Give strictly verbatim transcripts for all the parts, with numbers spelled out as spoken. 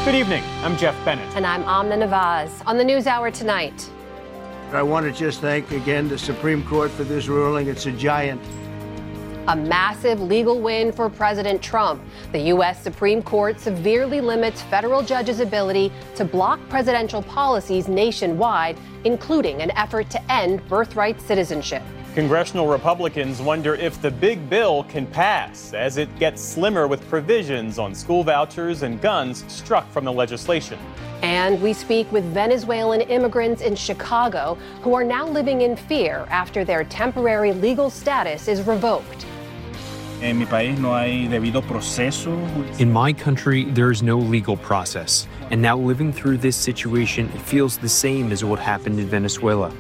Good evening. I'm Jeff Bennett. And I'm Amna Nawaz. On the NewsHour tonight. I want to just thank again the Supreme Court for this ruling. It's a giant. A massive legal win for President Trump. The U S Supreme Court severely limits federal judges' ability to block presidential policies nationwide, including an effort to end birthright citizenship. Congressional Republicans wonder if the big bill can pass as it gets slimmer with provisions on school vouchers and guns struck from the legislation. And we speak with Venezuelan immigrants in Chicago who are now living in fear after their temporary legal status is revoked. En mi país no hay debido proceso. In my country, there is no legal process. And now living through this situation, it feels the same as what happened in Venezuela.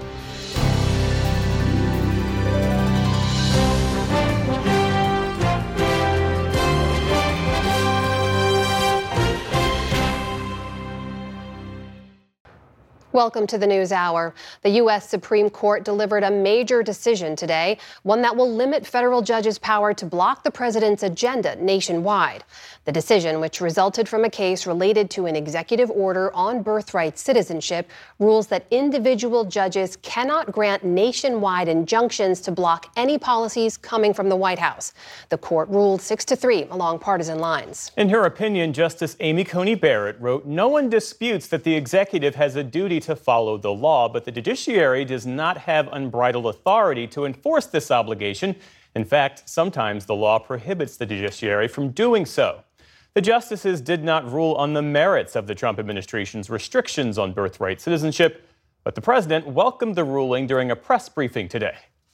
Welcome to the NewsHour. The U S Supreme Court delivered a major decision today, one that will limit federal judges' power to block the president's agenda nationwide. The decision, which resulted from a case related to an executive order on birthright citizenship, rules that individual judges cannot grant nationwide injunctions to block any policies coming from the White House. The court ruled six to three along partisan lines. In her opinion, Justice Amy Coney Barrett wrote, "No one disputes that the executive has a duty to follow the law, but the judiciary does not have unbridled authority to enforce this obligation. In fact, sometimes the law prohibits the judiciary from doing so." The justices did not rule on the merits of the Trump administration's restrictions on birthright citizenship, but the president welcomed the ruling during a press briefing today.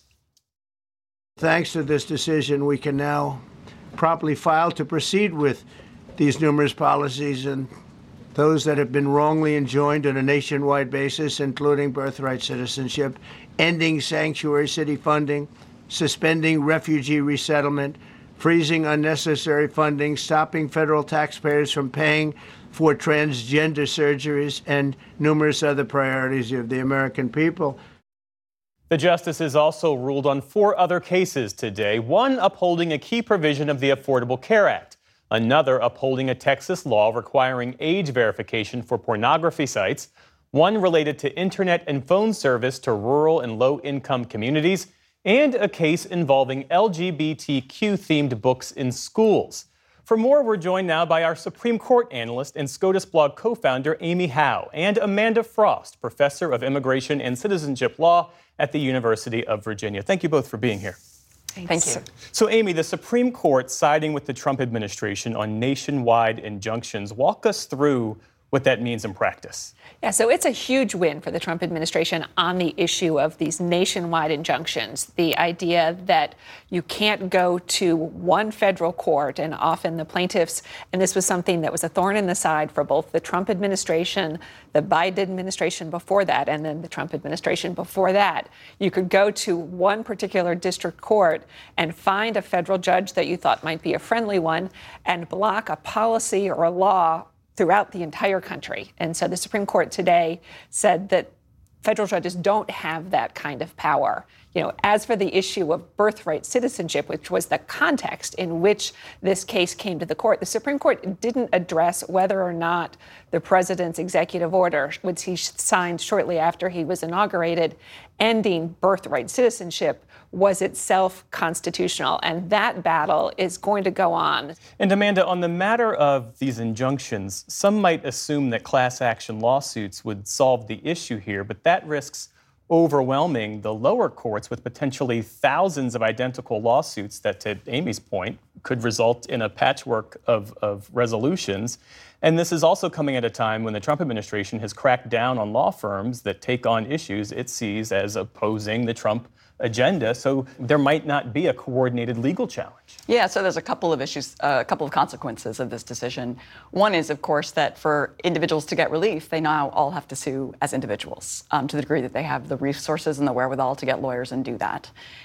Thanks to this decision, we can now promptly file to proceed with these numerous policies and those that have been wrongly enjoined on a nationwide basis, including birthright citizenship, ending sanctuary city funding, suspending refugee resettlement, freezing unnecessary funding, stopping federal taxpayers from paying for transgender surgeries, and numerous other priorities of the American people. The justices also ruled on four other cases today, one upholding a key provision of the Affordable Care Act, another upholding a Texas law requiring age verification for pornography sites, one related to internet and phone service to rural and low-income communities, and a case involving L G B T Q-themed books in schools. For more, we're joined now by our Supreme Court analyst and SCOTUS blog co-founder Amy Howe and Amanda Frost, professor of immigration and citizenship law at the University of Virginia. Thank you both for being here. Thank you. So, Amy, the Supreme Court siding with the Trump administration on nationwide injunctions. Walk us through what that means in practice. Yeah, so it's a huge win for the Trump administration on the issue of these nationwide injunctions. The idea that you can't go to one federal court, and often the plaintiffs, and this was something that was a thorn in the side for both the Trump administration, the Biden administration before that, and then the Trump administration before that. You could go to one particular district court and find a federal judge that you thought might be a friendly one and block a policy or a law throughout the entire country. And so the Supreme Court today said that federal judges don't have that kind of power. You know, as for the issue of birthright citizenship, which was the context in which this case came to the court, the Supreme Court didn't address whether or not the president's executive order, which he signed shortly after he was inaugurated, ending birthright citizenship, was itself constitutional. And that battle is going to go on. And Amanda, on the matter of these injunctions, some might assume that class action lawsuits would solve the issue here, but that risks overwhelming the lower courts with potentially thousands of identical lawsuits that, to Amy's point, could result in a patchwork of, of resolutions. And this is also coming at a time when the Trump administration has cracked down on law firms that take on issues it sees as opposing the Trump agenda. So there might not be a coordinated legal challenge. Yeah, so there's a couple of issues, uh, a couple of consequences of this decision. One is, of course, that for individuals to get relief, they now all have to sue as individuals um, to the degree that they have the resources and the wherewithal to get lawyers and do that.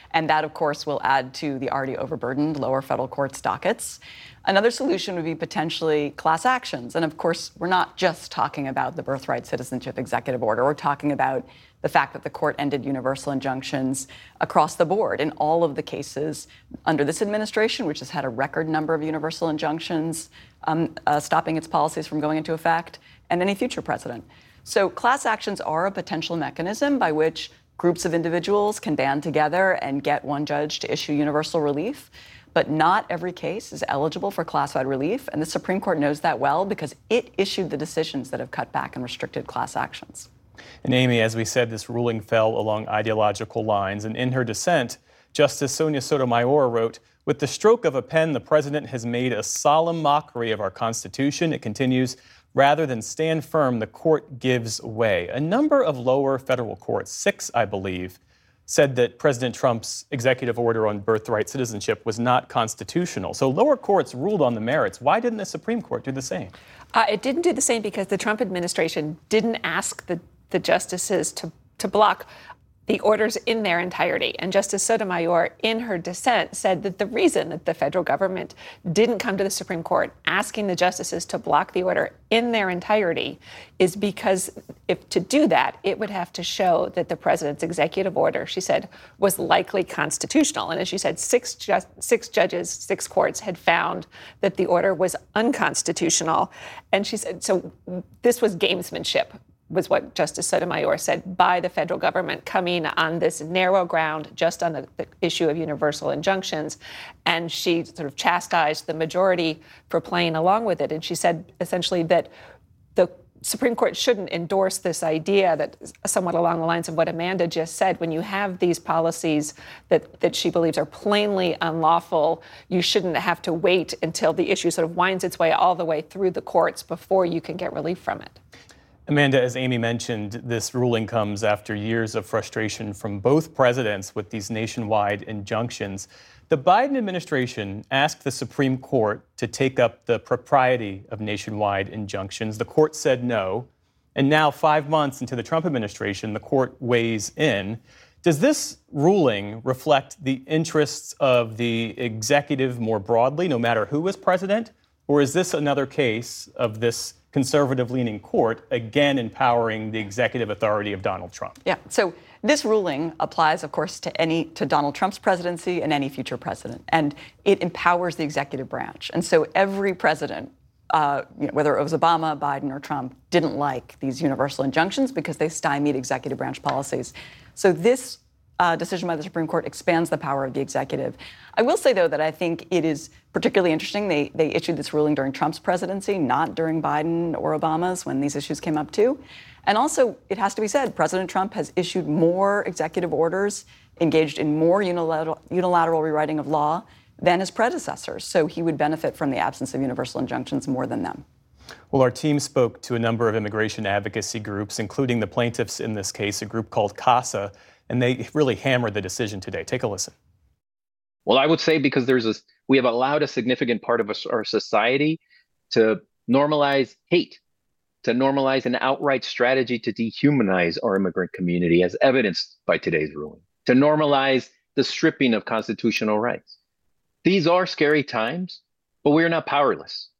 And that, of course, will add to the already overburdened lower federal courts dockets. Another solution would be potentially class actions. And of course, we're not just talking about the birthright citizenship executive order. We're talking about the fact that the court ended universal injunctions across the board in all of the cases under this administration, which has had a record number of universal injunctions um, uh, stopping its policies from going into effect, and any future president. So class actions are a potential mechanism by which groups of individuals can band together and get one judge to issue universal relief. But not every case is eligible for class-wide relief, and the Supreme Court knows that well because it issued the decisions that have cut back and restricted class actions. And Amy, as we said, this ruling fell along ideological lines, and in her dissent, Justice Sonia Sotomayor wrote, "With the stroke of a pen, the president has made a solemn mockery of our Constitution." It continues, "Rather than stand firm, the court gives way." A number of lower federal courts, six, I believe, said that President Trump's executive order on birthright citizenship was not constitutional. So lower courts ruled on the merits. Why didn't the Supreme Court do the same? Uh, it didn't do the same because the Trump administration didn't ask the, the justices to, to block the orders in their entirety. And Justice Sotomayor, in her dissent, said that the reason that the federal government didn't come to the Supreme Court asking the justices to block the order in their entirety is because if to do that, it would have to show that the president's executive order, she said, was likely constitutional. And as you said, six, ju- six judges, six courts had found that the order was unconstitutional. And she said, so this was gamesmanship, was what Justice Sotomayor said, by the federal government coming on this narrow ground just on the, the issue of universal injunctions. And she sort of chastised the majority for playing along with it. And she said essentially that the Supreme Court shouldn't endorse this idea that somewhat along the lines of what Amanda just said, when you have these policies that, that she believes are plainly unlawful, you shouldn't have to wait until the issue sort of winds its way all the way through the courts before you can get relief from it. Amanda, as Amy mentioned, this ruling comes after years of frustration from both presidents with these nationwide injunctions. The Biden administration asked the Supreme Court to take up the propriety of nationwide injunctions. The court said no. And now, five months into the Trump administration, the court weighs in. Does this ruling reflect the interests of the executive more broadly, no matter who is president? Or is this another case of this conservative-leaning court, again empowering the executive authority of Donald Trump? Yeah, so this ruling applies, of course, to any to Donald Trump's presidency and any future president, and it empowers the executive branch. And so every president, uh, you know, whether it was Obama, Biden, or Trump, didn't like these universal injunctions because they stymied executive branch policies. So this Uh, decision by the Supreme Court expands the power of the executive. I will say, though, that I think it is particularly interesting. They, they issued this ruling during Trump's presidency, not during Biden or Obama's when these issues came up, too. And also, it has to be said, President Trump has issued more executive orders, engaged in more unilateral, unilateral rewriting of law than his predecessors. So he would benefit from the absence of universal injunctions more than them. Well, our team spoke to a number of immigration advocacy groups, including the plaintiffs in this case, a group called CASA, and they really hammered the decision today. Take a listen. Well, I would say because there's a, we have allowed a significant part of our society to normalize hate, to normalize an outright strategy to dehumanize our immigrant community, as evidenced by today's ruling, to normalize the stripping of constitutional rights. These are scary times, but we're not powerless.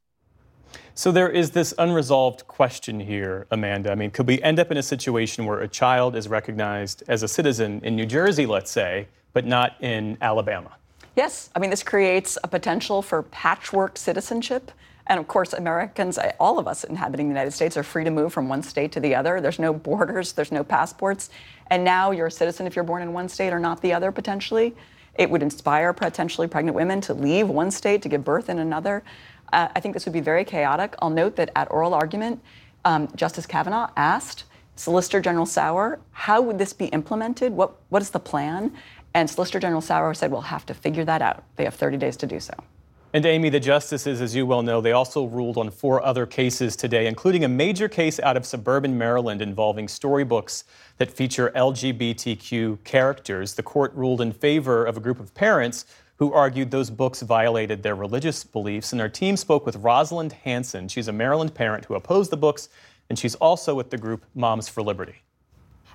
So there is this unresolved question here, Amanda. I mean, could we end up in a situation where a child is recognized as a citizen in New Jersey, let's say, but not in Alabama? Yes. I mean, this creates a potential for patchwork citizenship. And of course, Americans, all of us inhabiting the United States, are free to move from one state to the other. There's no borders, there's no passports. And now you're a citizen if you're born in one state or not the other, potentially. It would inspire potentially pregnant women to leave one state to give birth in another. Uh, I think this would be very chaotic. I'll note that at oral argument, um, Justice Kavanaugh asked Solicitor General Sauer, how would this be implemented? What What is the plan? And Solicitor General Sauer said, we'll have to figure that out. They have thirty days to do so. And Amy, the justices, as you well know, they also ruled on four other cases today, including a major case out of suburban Maryland involving storybooks that feature L G B T Q characters. The court ruled in favor of a group of parents who argued those books violated their religious beliefs. And our team spoke with Rosalind Hanson. She's a Maryland parent who opposed the books, and she's also with the group Moms for Liberty.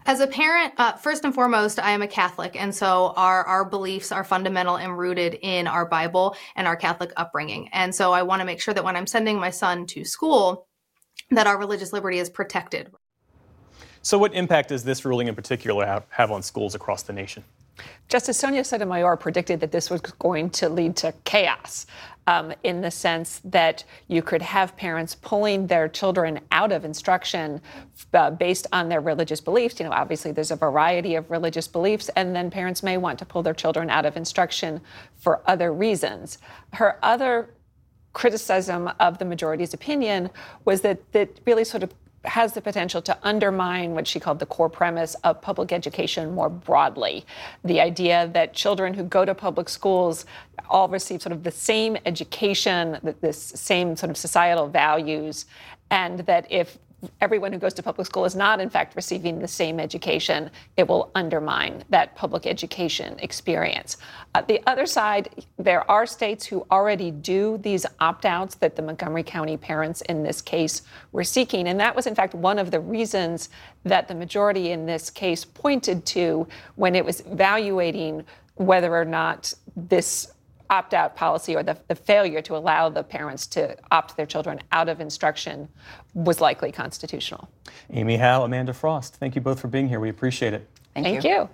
As a parent, uh, first and foremost, I am a Catholic, and so our, our beliefs are fundamental and rooted in our Bible and our Catholic upbringing. And so I want to make sure that when I'm sending my son to school, that our religious liberty is protected. So what impact does this ruling in particular have, have on schools across the nation? Justice Sonia Sotomayor predicted that this was going to lead to chaos um, in the sense that you could have parents pulling their children out of instruction uh, based on their religious beliefs. You know, obviously there's a variety of religious beliefs, and then parents may want to pull their children out of instruction for other reasons. Her other criticism of the majority's opinion was that that really sort of has the potential to undermine what she called the core premise of public education more broadly. The idea that children who go to public schools all receive sort of the same education, this same sort of societal values, and that if everyone who goes to public school is not, in fact, receiving the same education, it will undermine that public education experience. Uh, the other side, there are states who already do these opt-outs that the Montgomery County parents in this case were seeking. And that was, in fact, one of the reasons that the majority in this case pointed to when it was evaluating whether or not this opt-out policy or the, the failure to allow the parents to opt their children out of instruction was likely constitutional. Amy Howe, Amanda Frost, thank you both for being here. We appreciate it. Thank, Thank you. you.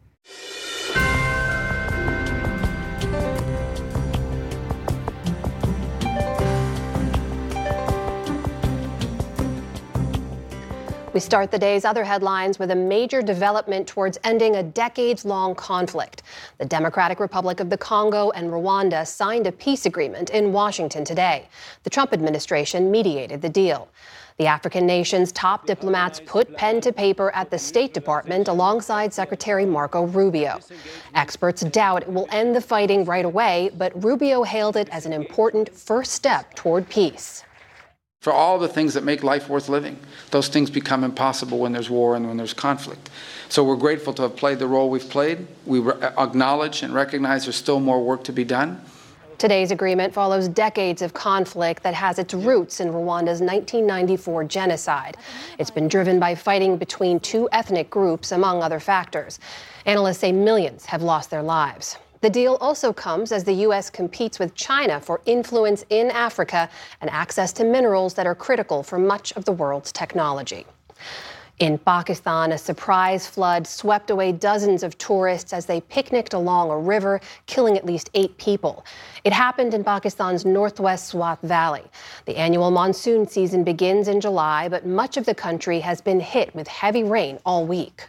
We start the day's other headlines with a major development towards ending a decades-long conflict. The Democratic Republic of the Congo and Rwanda signed a peace agreement in Washington today. The Trump administration mediated the deal. The African nation's top diplomats put pen to paper at the State Department alongside Secretary Marco Rubio. Experts doubt it will end the fighting right away, but Rubio hailed it as an important first step toward peace. For all the things that make life worth living, those things become impossible when there's war and when there's conflict. So we're grateful to have played the role we've played. We re- acknowledge and recognize there's still more work to be done. Today's agreement follows decades of conflict that has its roots in Rwanda's nineteen ninety-four genocide. It's been driven by fighting between two ethnic groups, among other factors. Analysts say millions have lost their lives. The deal also comes as the U S competes with China for influence in Africa and access to minerals that are critical for much of the world's technology. In Pakistan, a surprise flood swept away dozens of tourists as they picnicked along a river, killing at least eight people. It happened in Pakistan's northwest Swat Valley. The annual monsoon season begins in July, but much of the country has been hit with heavy rain all week.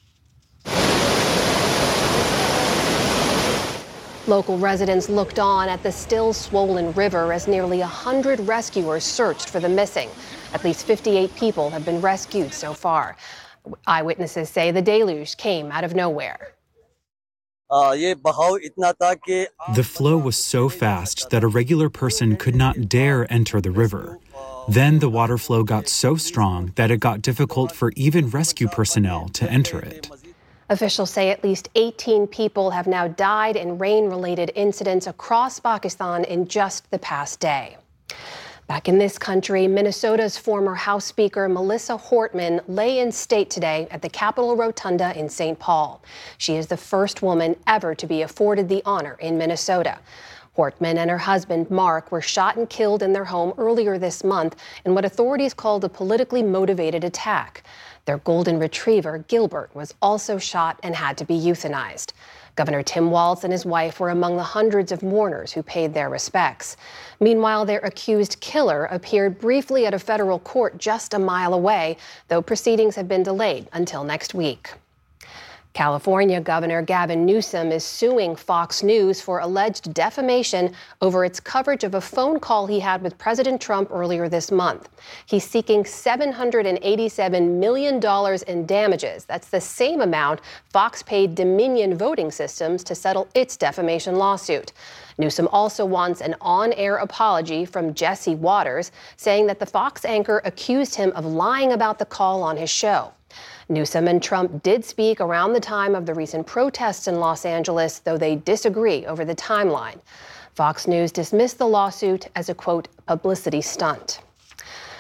Local residents looked on at the still swollen river as nearly one hundred rescuers searched for the missing. At least fifty-eight people have been rescued so far. Eyewitnesses say the deluge came out of nowhere. The flow was so fast that a regular person could not dare enter the river. Then the water flow got so strong that it got difficult for even rescue personnel to enter it. Officials say at least eighteen people have now died in rain-related incidents across Pakistan in just the past day. Back in this country, Minnesota's former House Speaker Melissa Hortman lay in state today at the Capitol Rotunda in Saint Paul. She is the first woman ever to be afforded the honor in Minnesota. Hortman and her husband, Mark, were shot and killed in their home earlier this month in what authorities called a politically motivated attack. Their golden retriever, Gilbert, was also shot and had to be euthanized. Governor Tim Walz and his wife were among the hundreds of mourners who paid their respects. Meanwhile, their accused killer appeared briefly at a federal court just a mile away, though proceedings have been delayed until next week. California Governor Gavin Newsom is suing Fox News for alleged defamation over its coverage of a phone call he had with President Trump earlier this month. He's seeking seven hundred eighty-seven million dollars in damages. That's the same amount Fox paid Dominion Voting Systems to settle its defamation lawsuit. Newsom also wants an on-air apology from Jesse Waters, saying that the Fox anchor accused him of lying about the call on his show. Newsom and Trump did speak around the time of the recent protests in Los Angeles, though they disagree over the timeline. Fox News dismissed the lawsuit as a, quote, publicity stunt.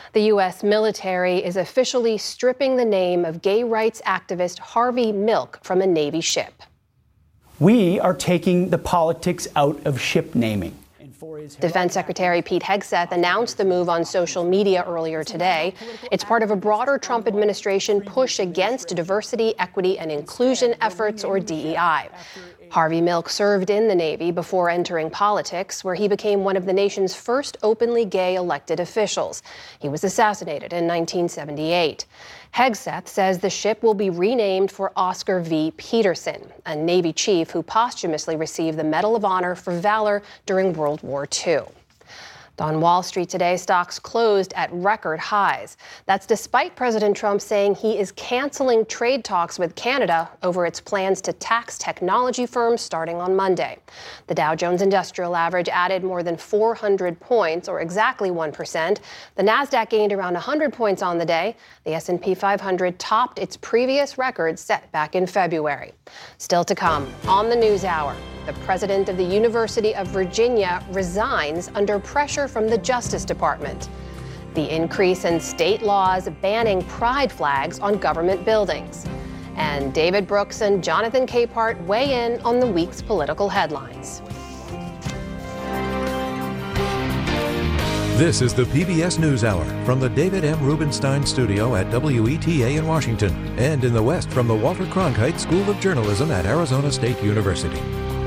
The U S military is officially stripping the name of gay rights activist Harvey Milk from a Navy ship. We are taking the politics out of ship naming. Defense Secretary Pete Hegseth announced the move on social media earlier today. It's part of a broader Trump administration push against diversity, equity, and inclusion efforts, or D E I. Harvey Milk served in the Navy before entering politics, where he became one of the nation's first openly gay elected officials. He was assassinated in nineteen seventy-eight. Hegseth says the ship will be renamed for Oscar V. Peterson, a Navy chief who posthumously received the Medal of Honor for valor during World War Two. On Wall Street today, stocks closed at record highs. That's despite President Trump saying he is canceling trade talks with Canada over its plans to tax technology firms starting on Monday. The Dow Jones Industrial Average added more than four hundred points, or exactly one percent. The Nasdaq gained around one hundred points on the day. The S and P five hundred topped its previous record set back in February. Still to come on the NewsHour. The president of the University of Virginia resigns under pressure from the Justice Department. The increase in state laws banning pride flags on government buildings. And David Brooks and Jonathan Capehart weigh in on the week's political headlines. This is the P B S NewsHour from the David M. Rubenstein Studio at W E T A in Washington, and in the West from the Walter Cronkite School of Journalism at Arizona State University.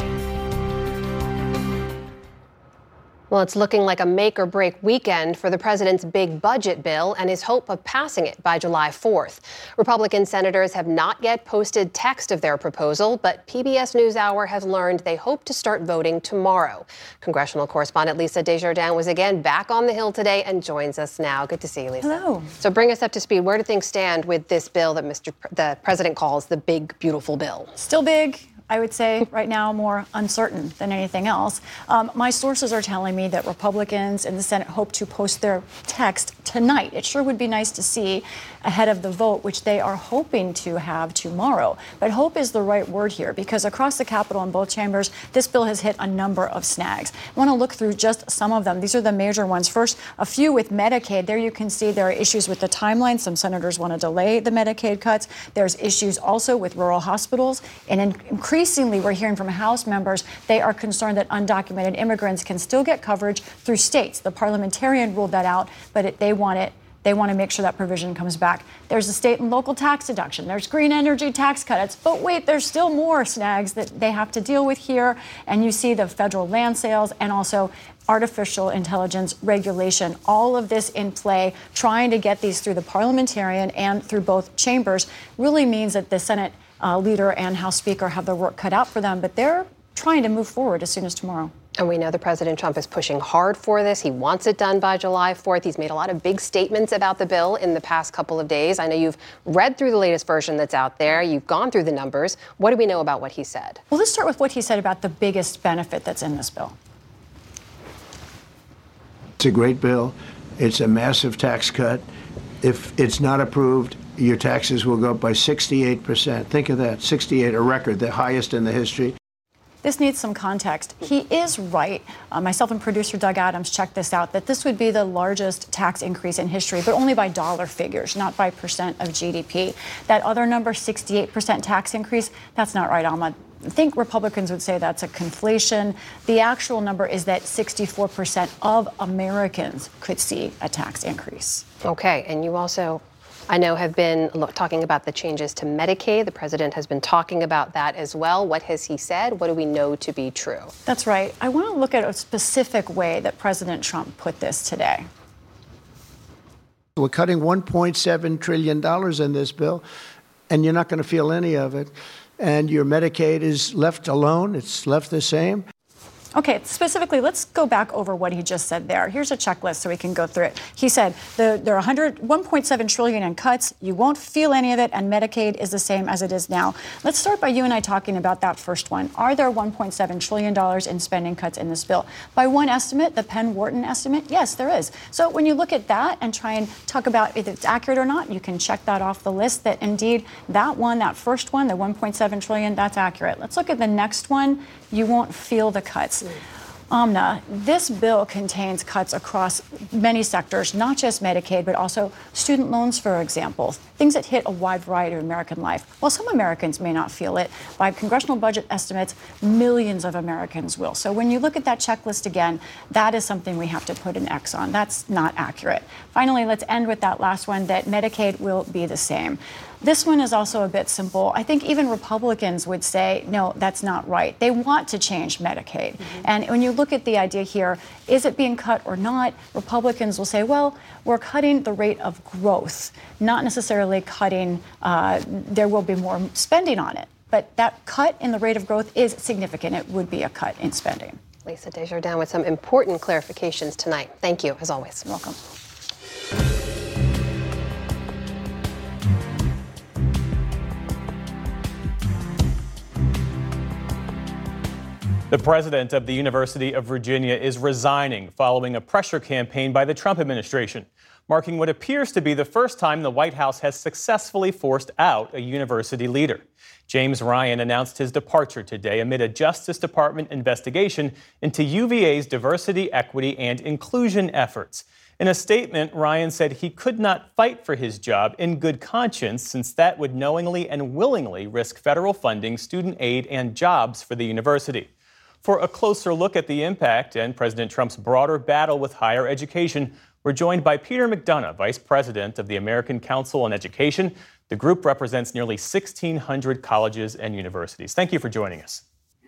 Well, it's looking like a make-or-break weekend for the president's big budget bill and his hope of passing it by July fourth. Republican senators have not yet posted text of their proposal, but P B S NewsHour has learned they hope to start voting tomorrow. Congressional correspondent Lisa Desjardins was again back on the Hill today and joins us now. Good to see you, Lisa. Hello. So bring us up to speed. Where do things stand with this bill that Mister P- the president calls the big, beautiful bill? Still big. I would say right now more uncertain than anything else. Um, my sources are telling me that Republicans in the Senate hope to post their text tonight. It sure would be nice to see ahead of the vote, which they are hoping to have tomorrow. But hope is the right word here, because across the Capitol in both chambers, this bill has hit a number of snags. I want to look through just some of them. These are the major ones. First, a few with Medicaid. There you can see there are issues with the timeline. Some senators want to delay the Medicaid cuts. There's issues also with rural hospitals. And in increasingly, we're hearing from House members, they are concerned that undocumented immigrants can still get coverage through states. The parliamentarian ruled that out, but it, they want it. They want to make sure that provision comes back. There's a state and local tax deduction. There's green energy tax credits. But wait, there's still more snags that they have to deal with here. And you see the federal land sales and also artificial intelligence regulation. All of this in play, trying to get these through the parliamentarian and through both chambers, really means that the Senate uh, leader and House Speaker have their work cut out for them. But they're trying to move forward as soon as tomorrow. And we know that President Trump is pushing hard for this. He wants it done by July fourth. He's made a lot of big statements about the bill in the past couple of days. I know you've read through the latest version that's out there. You've gone through the numbers. What do we know about what he said? Well, let's start with what he said about the biggest benefit that's in this bill. It's a great bill. It's a massive tax cut. If it's not approved, your taxes will go up by sixty-eight percent. Think of that, sixty-eight, a record, the highest in the history. This needs some context. He is right. Uh, myself and producer Doug Adams checked this out, that this would be the largest tax increase in history, but only by dollar figures, not by percent of G D P. That other number, sixty-eight percent tax increase, that's not right, Alma. I think Republicans would say that's a conflation. The actual number is that sixty-four percent of Americans could see a tax increase. Okay, and you also, I know, have been look, talking about the changes to Medicaid. The president has been talking about that as well. What has he said? What do we know to be true? That's right. I want to look at a specific way that President Trump put this today. We're cutting one point seven trillion dollars in this bill, and you're not going to feel any of it. And your Medicaid is left alone. It's left the same. Okay, specifically, let's go back over what he just said there. Here's a checklist so we can go through it. He said the, there are one point seven trillion dollars in cuts. You won't feel any of it, and Medicaid is the same as it is now. Let's start by you and I talking about that first one. Are there one point seven trillion dollars in spending cuts in this bill? By one estimate, the Penn-Wharton estimate, yes, there is. So when you look at that and try and talk about if it's accurate or not, you can check that off the list, that indeed that one, that first one, the one point seven trillion dollars, that's accurate. Let's look at the next one. You won't feel the cuts. Amna, this bill contains cuts across many sectors, not just Medicaid, but also student loans, for example, things that hit a wide variety of American life. While some Americans may not feel it, by congressional budget estimates, millions of Americans will. So when you look at that checklist again, that is something we have to put an X on. That's not accurate. Finally, let's end with that last one, that Medicaid will be the same. This one is also a bit simple. I think even Republicans would say, no, that's not right. They want to change Medicaid. Mm-hmm. And when you look at the idea here, is it being cut or not? Republicans will say, well, we're cutting the rate of growth, not necessarily cutting, uh, there will be more spending on it. But that cut in the rate of growth is significant. It would be a cut in spending. Lisa Desjardins with some important clarifications tonight. Thank you, as always. You're welcome. The president of the University of Virginia is resigning following a pressure campaign by the Trump administration, marking what appears to be the first time the White House has successfully forced out a university leader. James Ryan announced his departure today amid a Justice Department investigation into U V A's diversity, equity, and inclusion efforts. In a statement, Ryan said he could not fight for his job in good conscience, since that would knowingly and willingly risk federal funding, student aid, and jobs for the university. For a closer look at the impact and President Trump's broader battle with higher education, we're joined by Peter McDonough, Vice President of the American Council on Education. The group represents nearly sixteen hundred colleges and universities. Thank you for joining us.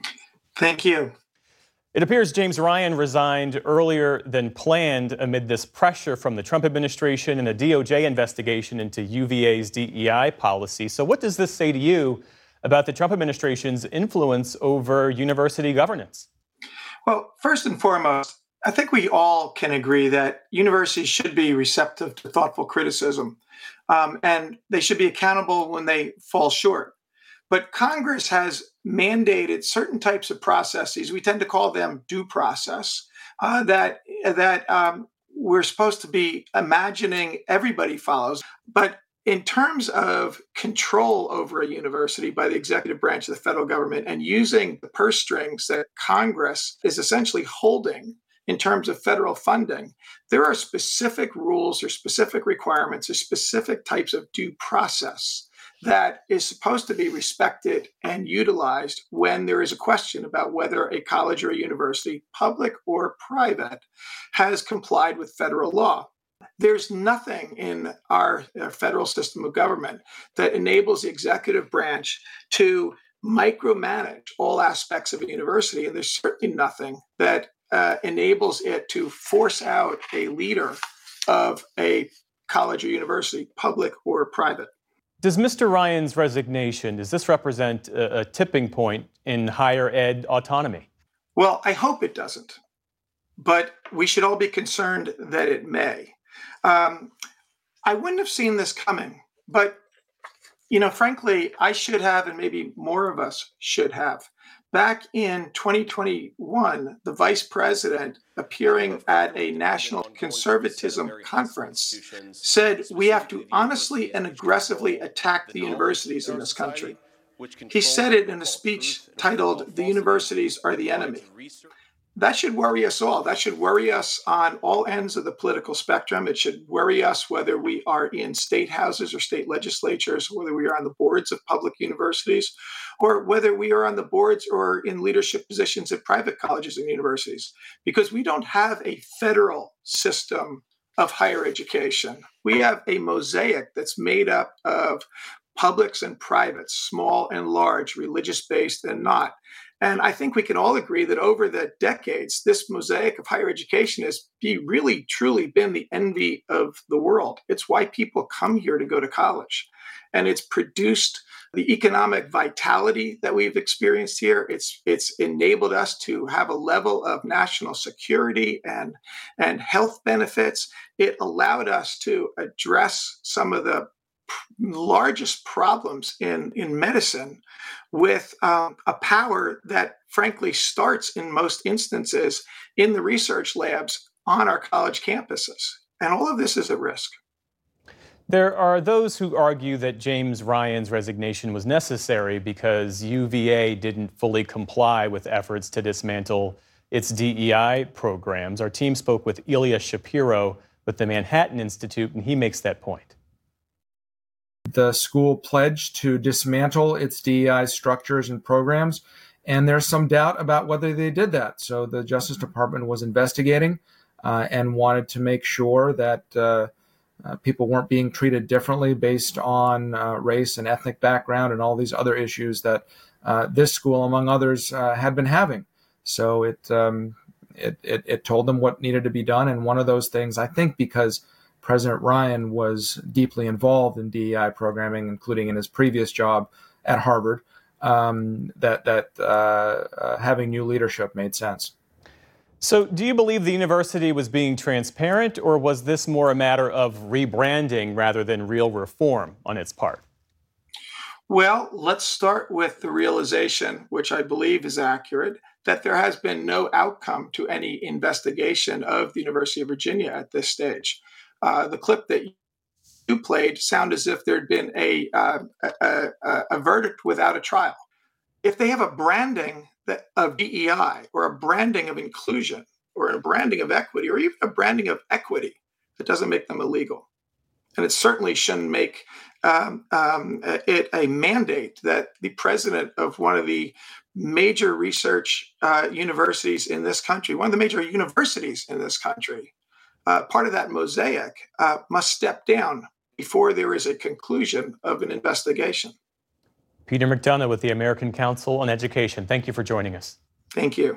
Thank you. It appears James Ryan resigned earlier than planned amid this pressure from the Trump administration and a D O J investigation into U V A's D E I policy. So what does this say to you about the Trump administration's influence over university governance? Well, first and foremost, I think we all can agree that universities should be receptive to thoughtful criticism, um, and they should be accountable when they fall short. But Congress has mandated certain types of processes, we tend to call them due process, uh, that, that um, we're supposed to be imagining everybody follows. But in terms of control over a university by the executive branch of the federal government and using the purse strings that Congress is essentially holding in terms of federal funding, there are specific rules or specific requirements or specific types of due process that is supposed to be respected and utilized when there is a question about whether a college or a university, public or private, has complied with federal law. There's nothing in our, our federal system of government that enables the executive branch to micromanage all aspects of a university, and there's certainly nothing that uh, enables it to force out a leader of a college or university, public or private. Does Mister Ryan's resignation, does this represent a, a tipping point in higher ed autonomy? Well, I hope it doesn't, but we should all be concerned that it may. Um, I wouldn't have seen this coming, but, you know, frankly, I should have, and maybe more of us should have. Back in twenty twenty-one, the vice president, appearing at a national conservatism conference, said we have to honestly and aggressively attack the universities in this country. He said it in a speech titled, "The Universities Are the Enemy." That should worry us all. That should worry us on all ends of the political spectrum. It should worry us whether we are in state houses or state legislatures, whether we are on the boards of public universities, or whether we are on the boards or in leadership positions at private colleges and universities, because we don't have a federal system of higher education. We have a mosaic that's made up of publics and privates, small and large, religious-based and not. And I think we can all agree that over the decades, this mosaic of higher education has be really, truly been the envy of the world. It's why people come here to go to college. And it's produced the economic vitality that we've experienced here. It's it's enabled us to have a level of national security and, and health benefits. It allowed us to address some of the largest problems in, in medicine with um, a power that frankly starts in most instances in the research labs on our college campuses. And all of this is at risk. There are those who argue that James Ryan's resignation was necessary because U V A didn't fully comply with efforts to dismantle its D E I programs. Our team spoke with Ilya Shapiro with the Manhattan Institute, and he makes that point. The school pledged to dismantle its D E I structures and programs, and there's some doubt about whether they did that. So the Justice Department was investigating uh, and wanted to make sure that uh, uh, people weren't being treated differently based on uh, race and ethnic background and all these other issues that uh, this school, among others, uh, had been having. So it, um, it it it told them what needed to be done, and one of those things, I think, because President Ryan was deeply involved in D E I programming, including in his previous job at Harvard, um, that that uh, uh, having new leadership made sense. So do you believe the university was being transparent, or was this more a matter of rebranding rather than real reform on its part? Well, let's start with the realization, which I believe is accurate, that there has been no outcome to any investigation of the University of Virginia at this stage. Uh, the clip that you played sounded as if there had been a, uh, a, a, a verdict without a trial. If they have a branding that, of D E I, or a branding of inclusion, or a branding of equity, or even a branding of equity, that doesn't make them illegal. And it certainly shouldn't make um, um, it a mandate that the president of one of the major research uh, universities in this country, one of the major universities in this country, uh, part of that mosaic uh, must step down before there is a conclusion of an investigation. Peter McDonough with the American Council on Education. Thank you for joining us. Thank you.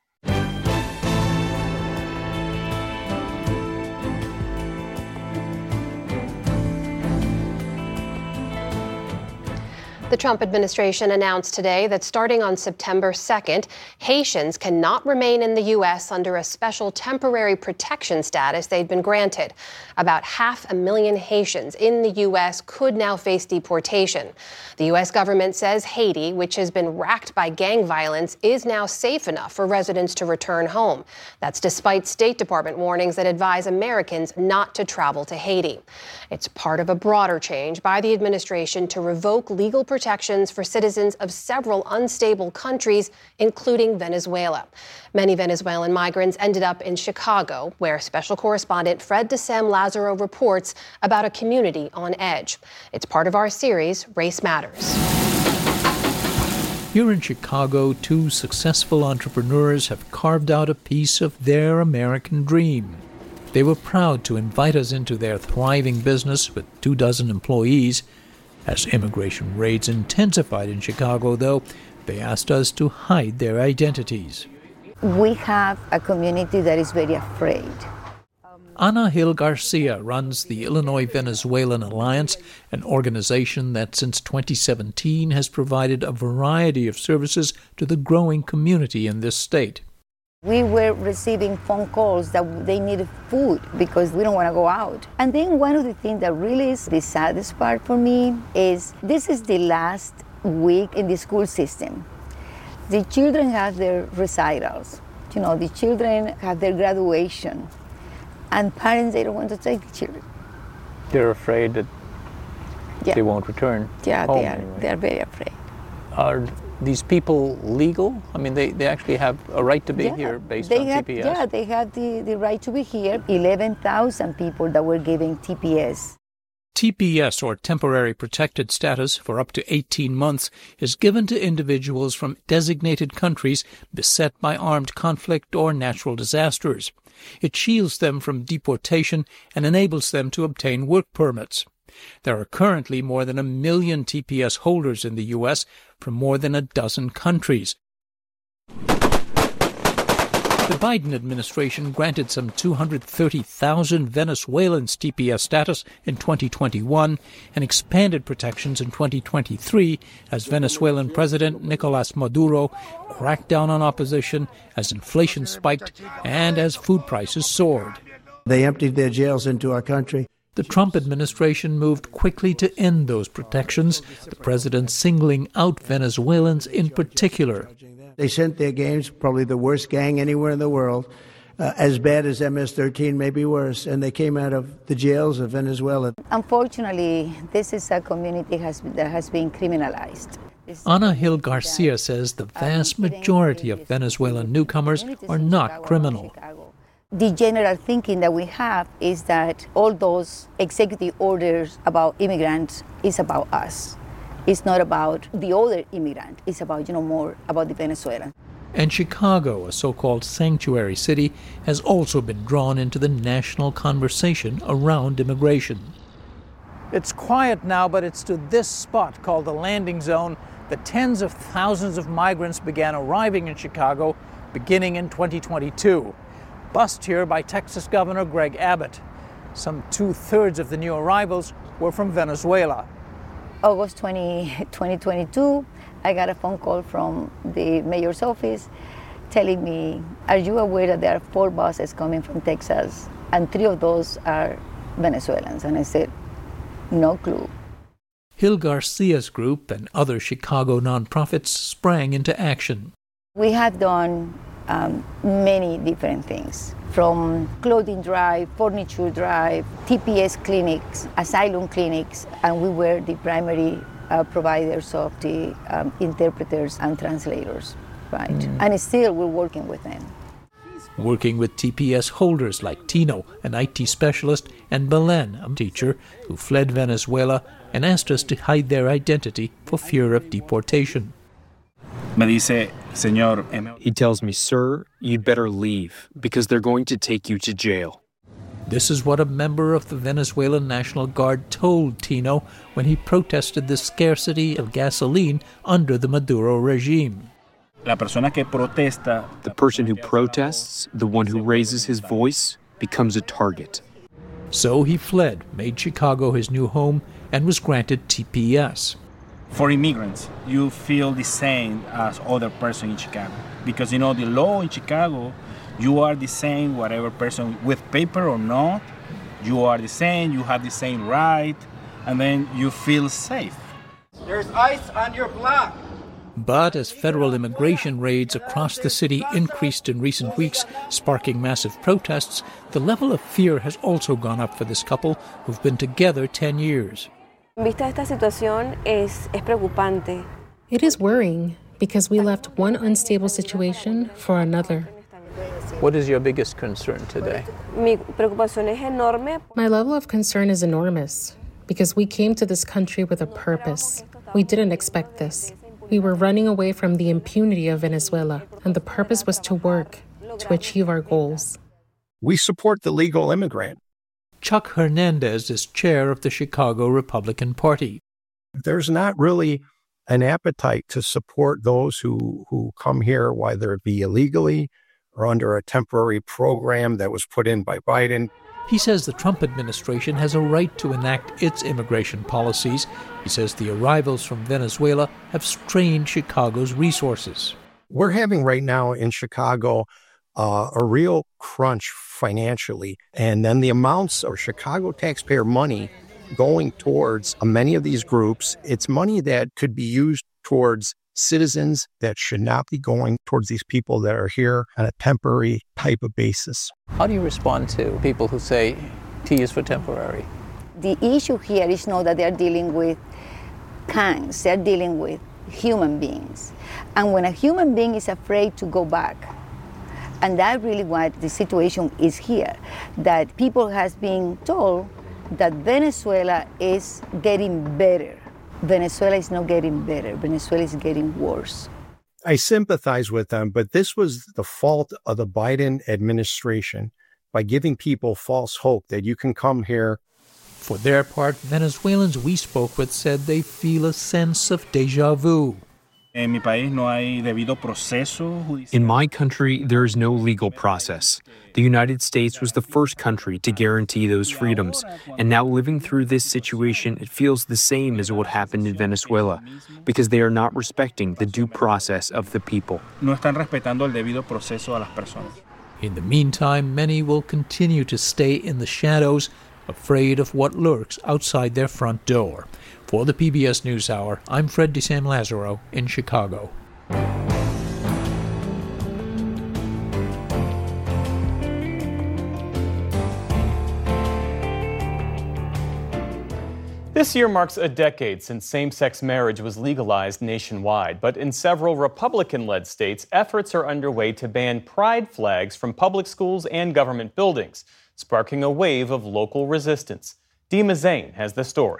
The Trump administration announced today that starting on September second, Haitians cannot remain in the U S under a special temporary protection status they'd been granted. About half a million Haitians in the U S could now face deportation. The U S government says Haiti, which has been racked by gang violence, is now safe enough for residents to return home. That's despite State Department warnings that advise Americans not to travel to Haiti. It's part of a broader change by the administration to revoke legal protection protections for citizens of several unstable countries, including Venezuela. Many Venezuelan migrants ended up in Chicago, where special correspondent Fred DeSam Lazaro reports about a community on edge. It's part of our series, Race Matters. Here in Chicago, two successful entrepreneurs have carved out a piece of their American dream. They were proud to invite us into their thriving business with two dozen employees. As immigration raids intensified in Chicago, though, they asked us to hide their identities. We have a community that is very afraid. Ana Hill Garcia runs the Illinois Venezuelan Alliance, an organization that since twenty seventeen has provided a variety of services to the growing community in this state. We were receiving phone calls that they needed food because we don't want to go out. And then one of the things that really is the saddest part for me is this is the last week in the school system. The children have their recitals. You know, the children have their graduation. And parents, they don't want to take the children. They're afraid that yeah. they won't return Yeah, home they are, anyway. they are very afraid. Are these people legal? I mean, they, they actually have a right to be yeah, here based they on had, T P S? Yeah, they have the, the right to be here. eleven thousand people that were given T P S. T P S, or Temporary Protected Status, for up to eighteen months, is given to individuals from designated countries beset by armed conflict or natural disasters. It shields them from deportation and enables them to obtain work permits. There are currently more than a million T P S holders in the U S from more than a dozen countries. The Biden administration granted some two hundred thirty thousand Venezuelans T P S status in twenty twenty-one and expanded protections in twenty twenty-three as Venezuelan President Nicolas Maduro cracked down on opposition as inflation spiked and as food prices soared. They emptied their jails into our country. The Trump administration moved quickly to end those protections, the president singling out Venezuelans in particular. They sent their gangs, probably the worst gang anywhere in the world, uh, as bad as M S thirteen, maybe worse, and they came out of the jails of Venezuela. Unfortunately, this is a community has, that has been criminalized. Ana Gil Garcia says the vast majority of Venezuelan newcomers are not criminal. The general thinking that we have is that all those executive orders about immigrants is about us. It's not about the other immigrant. It's about, you know, more about the Venezuelan. And Chicago, a so-called sanctuary city, has also been drawn into the national conversation around immigration. It's quiet now, but it's to this spot called the landing zone that tens of thousands of migrants began arriving in Chicago beginning in twenty twenty-two. Bussed here by Texas Governor Greg Abbott. Some two-thirds of the new arrivals were from Venezuela. August twentieth, twenty twenty-two, I got a phone call from the mayor's office telling me, are you aware that there are four buses coming from Texas and three of those are Venezuelans? And I said, no clue. Gil Garcia's group and other Chicago nonprofits sprang into action. We have done um, many different things, from clothing drive, furniture drive, T P S clinics, asylum clinics, and we were the primary uh, providers of the um, interpreters and translators, right? Mm. And still we're working with them. Working with T P S holders like Tino, an I T specialist, and Belen, a teacher who fled Venezuela and asked us to hide their identity for fear of deportation. Me dice, señor, he tells me, sir, you'd better leave because they're going to take you to jail. This is what a member of the Venezuelan National Guard told Tino when he protested the scarcity of gasoline under the Maduro regime. La persona que protesta, the person who protests, the one who raises his voice, becomes a target. So he fled, made Chicago his new home, and was granted T P S. For immigrants, you feel the same as other person in Chicago. Because, you know, the law in Chicago, you are the same, whatever person, with paper or not, you are the same, you have the same right, and then you feel safe. There's ice on your block. But as federal immigration raids across the city increased in recent weeks, sparking massive protests, the level of fear has also gone up for this couple who've been together ten years. Vista esta situación es, es preocupante. It is worrying because we left one unstable situation for another. What is your biggest concern today? Mi preocupación es enorme. My level of concern is enormous because we came to this country with a purpose. We didn't expect this. We were running away from the impunity of Venezuela, and the purpose was to work, to achieve our goals. We support the legal immigrant. Chuck Hernandez is chair of the Chicago Republican Party. There's not really an appetite to support those who, who come here, whether it be illegally or under a temporary program that was put in by Biden. He says the Trump administration has a right to enact its immigration policies. He says the arrivals from Venezuela have strained Chicago's resources. We're having right now in Chicago uh, a real crunch financially. And then the amounts of Chicago taxpayer money going towards many of these groups, it's money that could be used towards citizens that should not be going towards these people that are here on a temporary type of basis. How do you respond to people who say T is for temporary? The issue here is not that they're dealing with gangs, they're dealing with human beings. And when a human being is afraid to go back, and that's really what the situation is here, that people has been told that Venezuela is getting better. Venezuela is not getting better. Venezuela is getting worse. I sympathize with them, but this was the fault of the Biden administration by giving people false hope that you can come here. For their part, Venezuelans we spoke with said they feel a sense of déjà vu. En mi país no hay debido proceso judicial. In my country, there is no legal process. The United States was the first country to guarantee those freedoms. And now living through this situation, it feels the same as what happened in Venezuela, because they are not respecting the due process of the people. No están respetando el debido proceso a las personas. In the meantime, many will continue to stay in the shadows, afraid of what lurks outside their front door. For the P B S NewsHour, I'm Fred DeSam Lazaro in Chicago. This year marks a decade since same-sex marriage was legalized nationwide, but in several Republican-led states, efforts are underway to ban pride flags from public schools and government buildings, sparking a wave of local resistance. Dima Zain has the story.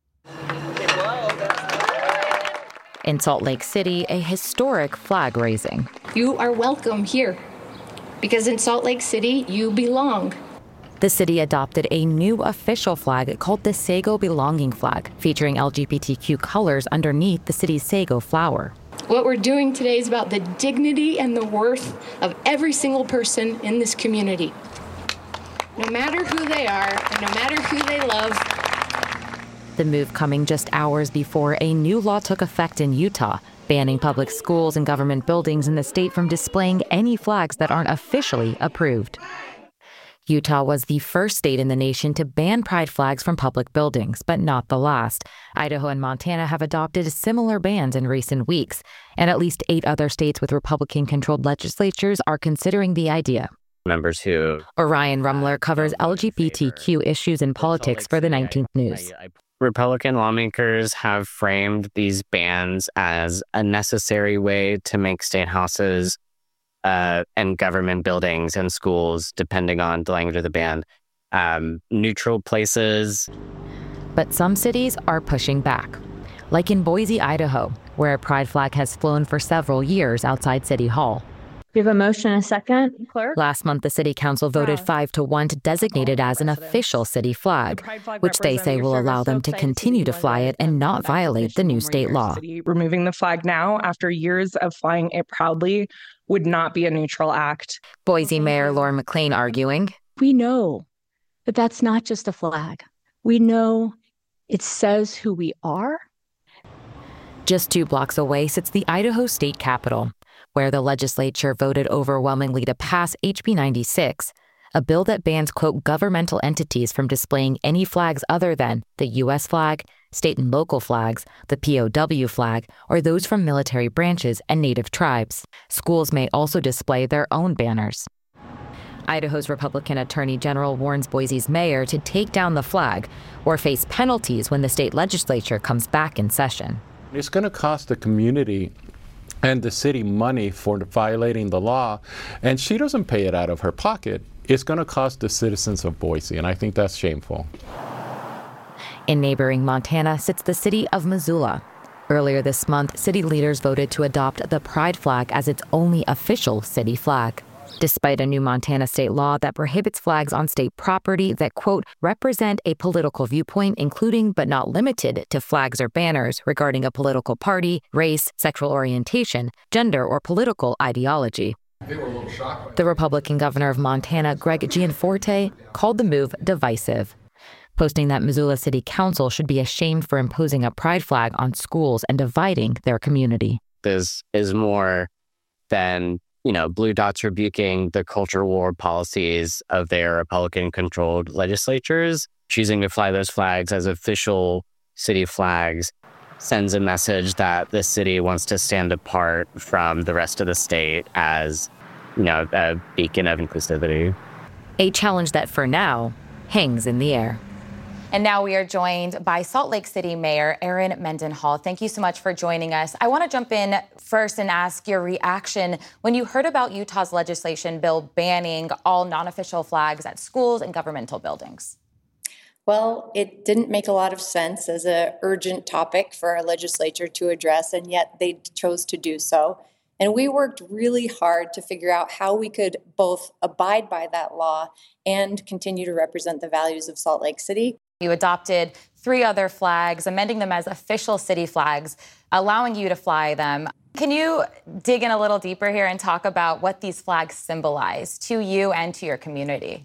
In Salt Lake City, a historic flag raising. You are welcome here, because in Salt Lake City, you belong. The city adopted a new official flag called the Sago Belonging Flag, featuring L G B T Q colors underneath the city's sago flower. What we're doing today is about the dignity and the worth of every single person in this community. No matter who they are, and no matter who they love. The move coming just hours before a new law took effect in Utah, banning public schools and government buildings in the state from displaying any flags that aren't officially approved. Utah was the first state in the nation to ban pride flags from public buildings, but not the last. Idaho and Montana have adopted similar bans in recent weeks, and at least eight other states with Republican-controlled legislatures are considering the idea. Members who... Orion Rumler covers L G B T Q issues and politics for the nineteenth News. Republican lawmakers have framed these bans as a necessary way to make state houses Uh, and government buildings and schools, depending on the language of the ban, um, neutral places. But some cities are pushing back, like in Boise, Idaho, where a pride flag has flown for several years outside City Hall. We have a motion and a second, clerk. Last month, the city council voted five to one to designate it as an official city flag, which they say will allow them to continue to fly it and not violate the new state law. Removing the flag now, after years of flying it proudly, would not be a neutral act. Boise Mayor Lauren McLean arguing, we know that that's not just a flag. We know it says who we are. Just two blocks away sits the Idaho State Capitol, where the legislature voted overwhelmingly to pass H B ninety-six, a bill that bans, quote, governmental entities from displaying any flags other than the U S flag, state and local flags, the P O W flag, or those from military branches and native tribes. Schools may also display their own banners. Idaho's Republican Attorney General warns Boise's mayor to take down the flag or face penalties when the state legislature comes back in session. It's going to cost the community and the city money for violating the law, and she doesn't pay it out of her pocket. It's going to cost the citizens of Boise, and I think that's shameful. In neighboring Montana sits the city of Missoula. Earlier this month, city leaders voted to adopt the pride flag as its only official city flag, despite a new Montana state law that prohibits flags on state property that, quote, represent a political viewpoint, including but not limited to flags or banners regarding a political party, race, sexual orientation, gender, or political ideology. They were a little shocked. The Republican governor of Montana, Greg Gianforte, called the move divisive, posting that Missoula City Council should be ashamed for imposing a pride flag on schools and dividing their community. This is more than, you know, Blue Dots rebuking the culture war policies of their Republican-controlled legislatures. Choosing to fly those flags as official city flags sends a message that the city wants to stand apart from the rest of the state as, you know, a beacon of inclusivity. A challenge that, for now, hangs in the air. And now we are joined by Salt Lake City Mayor Erin Mendenhall. Thank you so much for joining us. I want to jump in first and ask your reaction when you heard about Utah's legislation bill banning all non-official flags at schools and governmental buildings. Well, it didn't make a lot of sense as an urgent topic for our legislature to address, and yet they chose to do so. And we worked really hard to figure out how we could both abide by that law and continue to represent the values of Salt Lake City. You adopted three other flags, amending them as official city flags, allowing you to fly them. Can you dig in a little deeper here and talk about what these flags symbolize to you and to your community?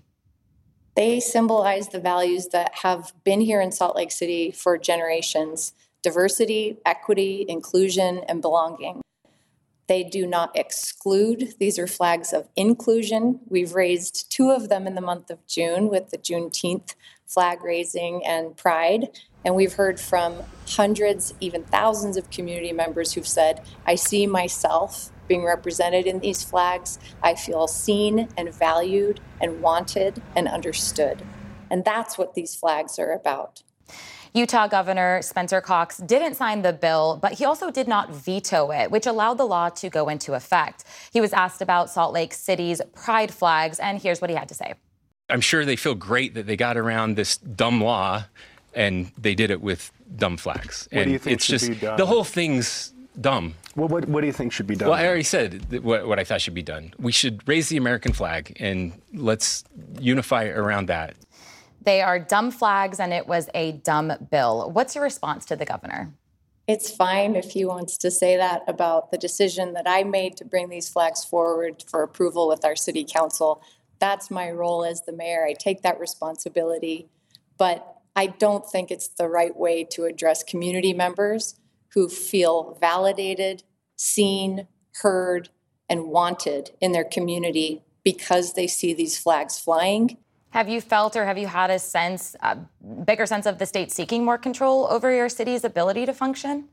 They symbolize the values that have been here in Salt Lake City for generations: diversity, equity, inclusion, and belonging. They do not exclude. These are flags of inclusion. We've raised two of them in the month of June with the Juneteenth flag raising and pride. And we've heard from hundreds, even thousands of community members who've said, I see myself being represented in these flags. I feel seen and valued and wanted and understood. And that's what these flags are about. Utah Governor Spencer Cox didn't sign the bill, but he also did not veto it, which allowed the law to go into effect. He was asked about Salt Lake City's pride flags, and here's what he had to say. I'm sure they feel great that they got around this dumb law, and they did it with dumb flags. What and do you think it's should just, be done? The whole thing's dumb. What, what, what do you think should be done? Well, I already said what, what I thought should be done. We should raise the American flag, and let's unify around that. They are dumb flags, and it was a dumb bill. What's your response to the governor? It's fine if he wants to say that about the decision that I made to bring these flags forward for approval with our city council. That's my role as the mayor. I take that responsibility, but I don't think it's the right way to address community members who feel validated, seen, heard, and wanted in their community because they see these flags flying. Have you felt or have you had a sense, a bigger sense of the state seeking more control over your city's ability to function?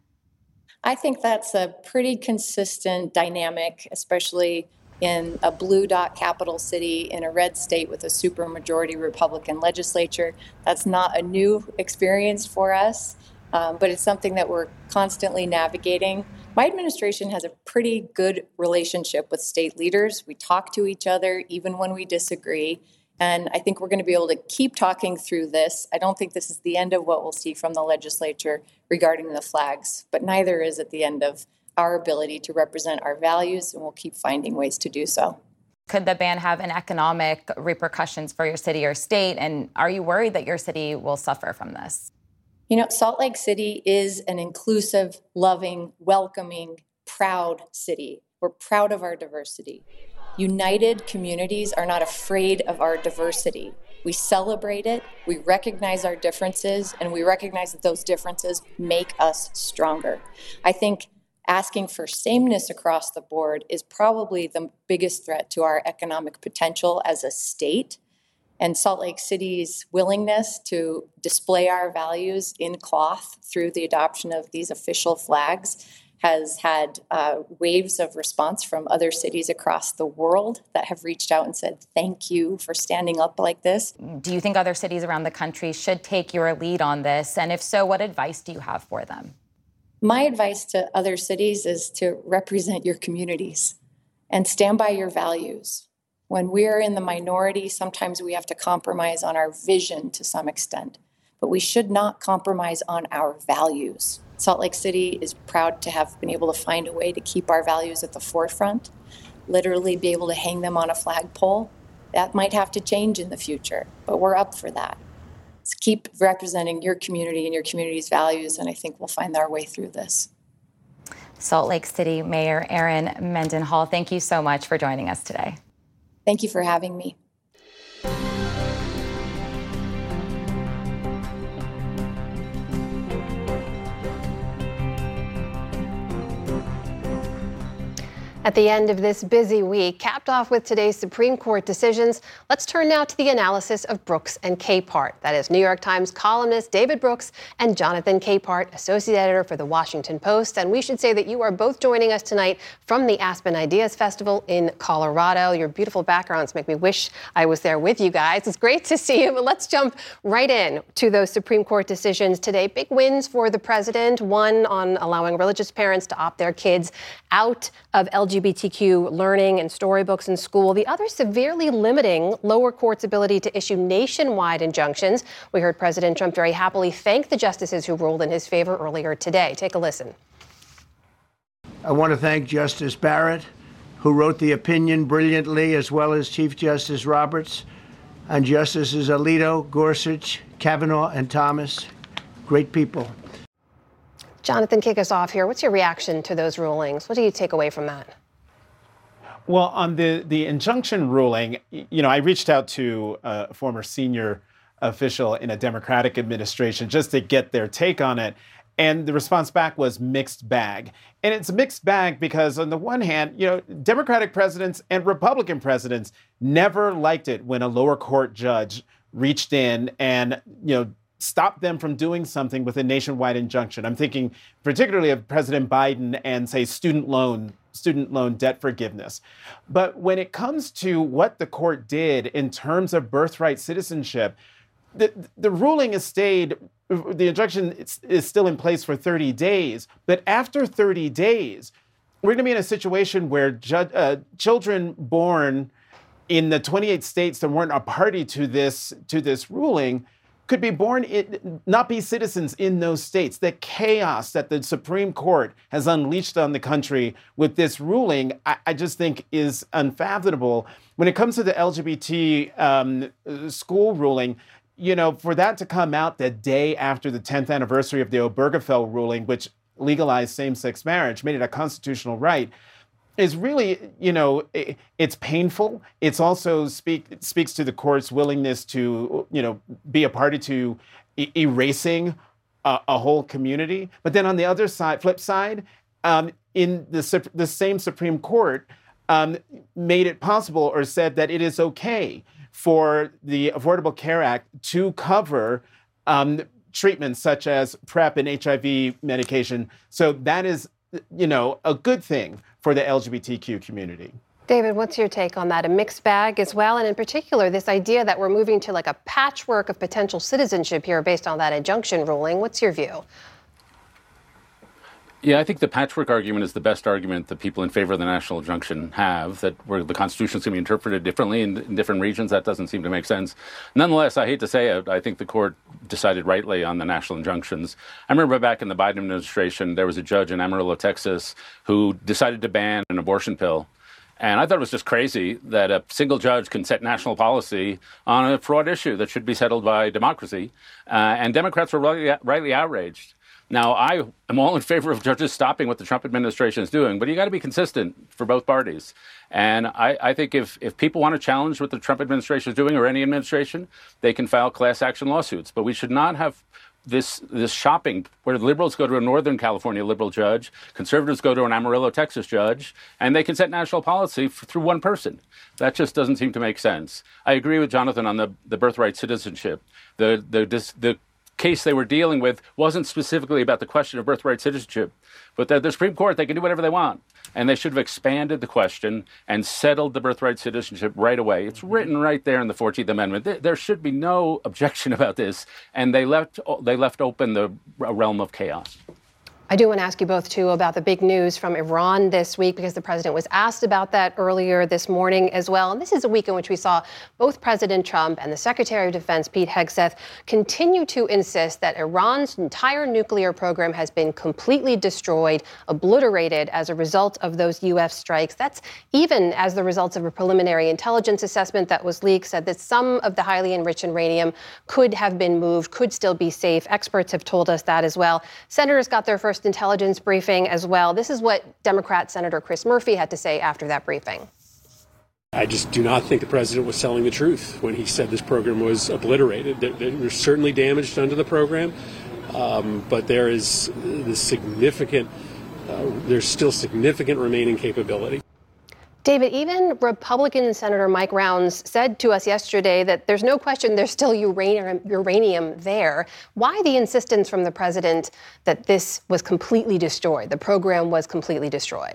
I think that's a pretty consistent dynamic, especially in a blue dot capital city in a red state with a supermajority Republican legislature. That's not a new experience for us, um, but it's something that we're constantly navigating. My administration has a pretty good relationship with state leaders. We talk to each other even when we disagree. And I think we're going to be able to keep talking through this. I don't think this is the end of what we'll see from the legislature regarding the flags, but neither is it the end of our ability to represent our values, and we'll keep finding ways to do so. Could the ban have an economic repercussions for your city or state? And are you worried that your city will suffer from this? You know, Salt Lake City is an inclusive, loving, welcoming, proud city. We're proud of our diversity. United communities are not afraid of our diversity. We celebrate it, we recognize our differences, and we recognize that those differences make us stronger. I think asking for sameness across the board is probably the biggest threat to our economic potential as a state. And Salt Lake City's willingness to display our values in cloth through the adoption of these official flags has had uh, waves of response from other cities across the world that have reached out and said, thank you for standing up like this. Do you think other cities around the country should take your lead on this? And if so, what advice do you have for them? My advice to other cities is to represent your communities and stand by your values. When we're in the minority, sometimes we have to compromise on our vision to some extent, but we should not compromise on our values. Salt Lake City is proud to have been able to find a way to keep our values at the forefront, literally be able to hang them on a flagpole. That might have to change in the future, but we're up for that. Let's keep representing your community and your community's values, and I think we'll find our way through this. Salt Lake City Mayor Erin Mendenhall, thank you so much for joining us today. Thank you for having me. At the end of this busy week, capped off with today's Supreme Court decisions, let's turn now to the analysis of Brooks and Capehart. That is New York Times columnist David Brooks and Jonathan Capehart, associate editor for The Washington Post. And we should say that you are both joining us tonight from the Aspen Ideas Festival in Colorado. Your beautiful backgrounds make me wish I was there with you guys. It's great to see you, but let's jump right in to those Supreme Court decisions today. Big wins for the president, one on allowing religious parents to opt their kids out of L G B T Q learning and storybooks in school. The other severely limiting lower courts' ability to issue nationwide injunctions. We heard President Trump very happily thank the justices who ruled in his favor earlier today. Take a listen. I want to thank Justice Barrett, who wrote the opinion brilliantly, as well as Chief Justice Roberts, and Justices Alito, Gorsuch, Kavanaugh, and Thomas. Great people. Jonathan, kick us off here. What's your reaction to those rulings? What do you take away from that? Well, on the, the injunction ruling, you know, I reached out to a former senior official in a Democratic administration just to get their take on it. And the response back was mixed bag. And it's a mixed bag because on the one hand, you know, Democratic presidents and Republican presidents never liked it when a lower court judge reached in and, you know, stop them from doing something with a nationwide injunction. I'm thinking particularly of President Biden and, say, student loan, student loan debt forgiveness. But when it comes to what the court did in terms of birthright citizenship, the, the ruling has stayed, the injunction is, is still in place for thirty days. But after thirty days, we're going to be in a situation where ju- uh, children born in the twenty-eight states that weren't a party to this to this ruling could be born, in, not be citizens in those states. The chaos that the Supreme Court has unleashed on the country with this ruling, I, I just think is unfathomable. When it comes to the L G B T um, school ruling, you know, for that to come out the day after the tenth anniversary of the Obergefell ruling, which legalized same-sex marriage, made it a constitutional right, is really, you know, it, it's painful. It's also speak it speaks to the court's willingness to, you know, be a party to e- erasing a, a whole community. But then on the other side, flip side, um, in the the same Supreme Court um, made it possible or said that it is okay for the Affordable Care Act to cover um, treatments such as PrEP and H I V medication. So that is, you know, a good thing for the L G B T Q community. David, what's your take on that? A mixed bag as well, and in particular, this idea that we're moving to like a patchwork of potential citizenship here based on that injunction ruling. What's your view? Yeah, I think the patchwork argument is the best argument that people in favor of the national injunction have, that where the Constitution is going to be interpreted differently in, in different regions. That doesn't seem to make sense. Nonetheless, I hate to say it, I think the court decided rightly on the national injunctions. I remember back in the Biden administration, there was a judge in Amarillo, Texas, who decided to ban an abortion pill. And I thought it was just crazy that a single judge can set national policy on a fraud issue that should be settled by democracy. Uh, and Democrats were rightly, rightly outraged. Now, I am all in favor of judges stopping what the Trump administration is doing, but you got to be consistent for both parties. And I, I think if, if people want to challenge what the Trump administration is doing, or any administration, they can file class action lawsuits. But we should not have this this shopping where liberals go to a Northern California liberal judge, conservatives go to an Amarillo, Texas judge, and they can set national policy f- through one person. That just doesn't seem to make sense. I agree with Jonathan on the, the birthright citizenship. The the this, the case they were dealing with wasn't specifically about the question of birthright citizenship, but the, the Supreme Court, they can do whatever they want. And they should have expanded the question and settled the birthright citizenship right away. It's written right there in the fourteenth Amendment. There, there should be no objection about this. And they left they left open the realm of chaos. I do want to ask you both, too, about the big news from Iran this week, because the president was asked about that earlier this morning as well. And this is a week in which we saw both President Trump and the Secretary of Defense, Pete Hegseth, continue to insist that Iran's entire nuclear program has been completely destroyed, obliterated as a result of those U S strikes. That's even as the results of a preliminary intelligence assessment that was leaked said that some of the highly enriched uranium could have been moved, could still be safe. Experts have told us that as well. Senators got their first intelligence briefing as well. This is what Democrat Senator Chris Murphy had to say after that briefing. I just do not think the president was telling the truth when he said this program was obliterated. There, there's certainly damage done to the program, um, but there is the significant, uh, there's still significant remaining capability. David, even Republican Senator Mike Rounds said to us yesterday that there's no question there's still uranium, uranium there. Why the insistence from the president that this was completely destroyed, the program was completely destroyed?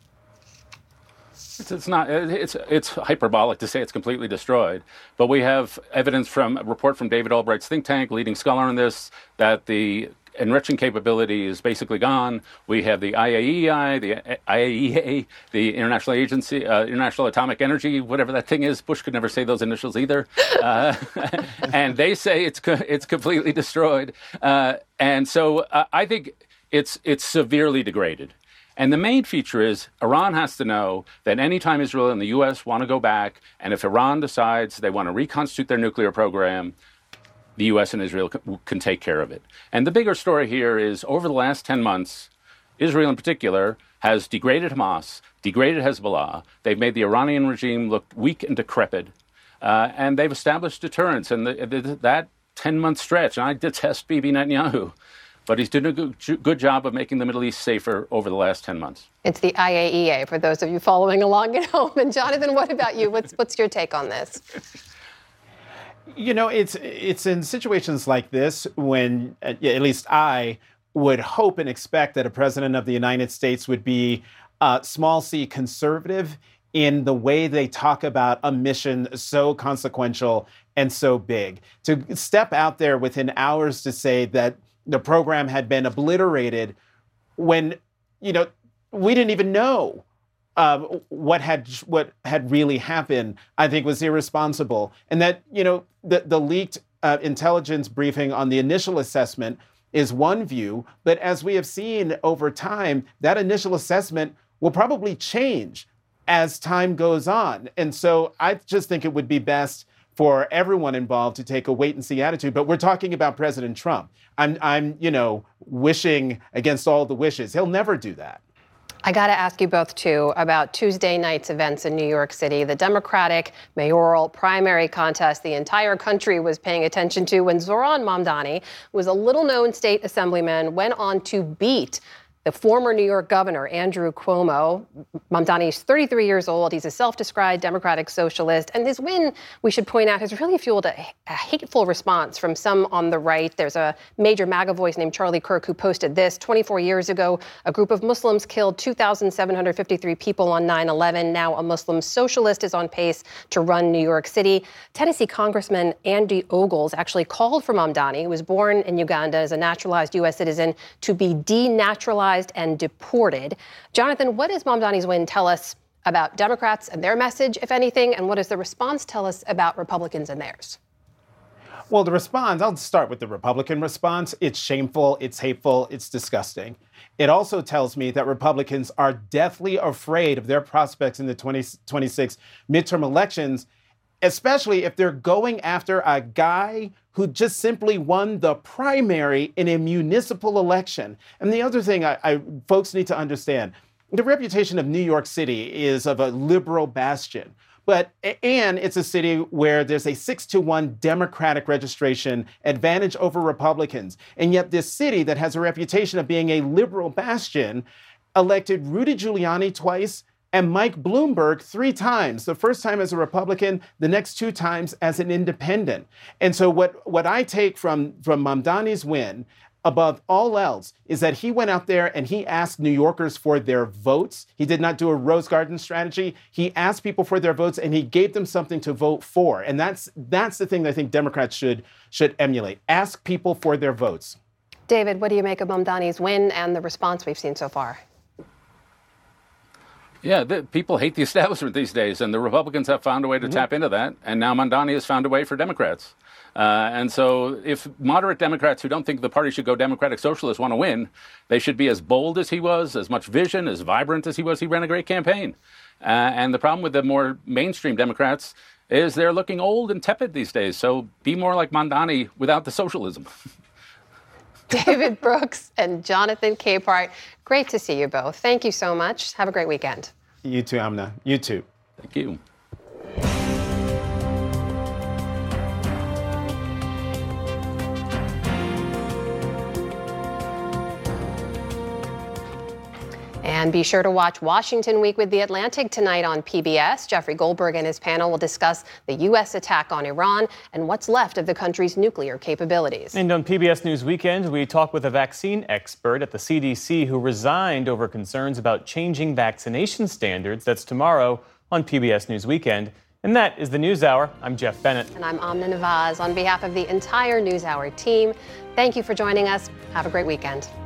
It's, it's not. It's it's hyperbolic to say it's completely destroyed. But we have evidence from a report from David Albright's think tank, leading scholar on this, that the enriching capability is basically gone. We have the I A E I, the I A E A, the International Agency, uh, International Atomic Energy, whatever that thing is. Bush could never say those initials either. Uh, and they say it's co- it's completely destroyed. Uh, and so uh, I think it's it's severely degraded. And the main feature is Iran has to know that anytime Israel and the U S want to go back, and if Iran decides they want to reconstitute their nuclear program, the U S and Israel can take care of it. And the bigger story here is over the last ten months, Israel in particular has degraded Hamas, degraded Hezbollah. They've made the Iranian regime look weak and decrepit. Uh, and they've established deterrence. And the, the, that ten-month stretch, and I detest Bibi Netanyahu, but he's doing a good, good job of making the Middle East safer over the last ten months. It's the I A E A for those of you following along at home. And Jonathan, what about you? What's, what's your take on this? You know, it's it's in situations like this when, at least I would hope and expect that a president of the United States would be uh, small c conservative in the way they talk about a mission so consequential and so big. To step out there within hours to say that the program had been obliterated when, you know, we didn't even know uh, what had what had really happened, I think was irresponsible. And that, you know, the, the leaked uh, intelligence briefing on the initial assessment is one view, but as we have seen over time, that initial assessment will probably change as time goes on. And so I just think it would be best for everyone involved to take a wait and see attitude. But we're talking about President Trump. I'm, I'm, you know, wishing against all the wishes. He'll never do that. I got to ask you both, too, about Tuesday night's events in New York City, the Democratic mayoral primary contest the entire country was paying attention to when Zohran Mamdani, who was a little-known state assemblyman, went on to beat the former New York governor, Andrew Cuomo. Mamdani is thirty-three years old. He's a self-described democratic socialist. And his win, we should point out, has really fueled a, a hateful response from some on the right. There's a major MAGA voice named Charlie Kirk who posted this. twenty-four years ago, a group of Muslims killed two thousand seven hundred fifty-three people on nine eleven. Now a Muslim socialist is on pace to run New York City. Tennessee Congressman Andy Ogles actually called for Mamdani, who was born in Uganda as a naturalized U S citizen, to be denaturalized and deported. Jonathan, what does Mamdani's win tell us about Democrats and their message, if anything, and what does the response tell us about Republicans and theirs? Well, the response, I'll start with the Republican response. It's shameful, it's hateful, it's disgusting. It also tells me that Republicans are deathly afraid of their prospects in the twenty twenty-six midterm elections, especially if they're going after a guy who just simply won the primary in a municipal election. And the other thing I, I, folks need to understand, the reputation of New York City is of a liberal bastion. But, and it's a city where there's a six to one Democratic registration advantage over Republicans. And yet this city that has a reputation of being a liberal bastion elected Rudy Giuliani twice and Mike Bloomberg three times, the first time as a Republican, the next two times as an independent. And so what, what I take from, from Mamdani's win, above all else, is that he went out there and he asked New Yorkers for their votes. He did not do a Rose Garden strategy. He asked people for their votes and he gave them something to vote for. And that's, that's the thing that I think Democrats should, should emulate. Ask people for their votes. David, what do you make of Mamdani's win and the response we've seen so far? Yeah, the, people hate the establishment these days, and the Republicans have found a way to mm-hmm. tap into that, and now Mamdani has found a way for Democrats. Uh, and so if moderate Democrats who don't think the party should go Democratic Socialist want to win, they should be as bold as he was, as much vision, as vibrant as he was. He ran a great campaign. Uh, and the problem with the more mainstream Democrats is they're looking old and tepid these days, so be more like Mamdani without the socialism. David Brooks and Jonathan Capehart, great to see you both. Thank you so much. Have a great weekend. You too, Amna. You too. Thank you. And be sure to watch Washington Week with The Atlantic tonight on P B S. Jeffrey Goldberg and his panel will discuss the U S attack on Iran and what's left of the country's nuclear capabilities. And on P B S News Weekend, we talk with a vaccine expert at the C D C who resigned over concerns about changing vaccination standards. That's tomorrow on P B S News Weekend. And that is the NewsHour. I'm Jeff Bennett. And I'm Amna Nawaz. On behalf of the entire NewsHour team, thank you for joining us. Have a great weekend.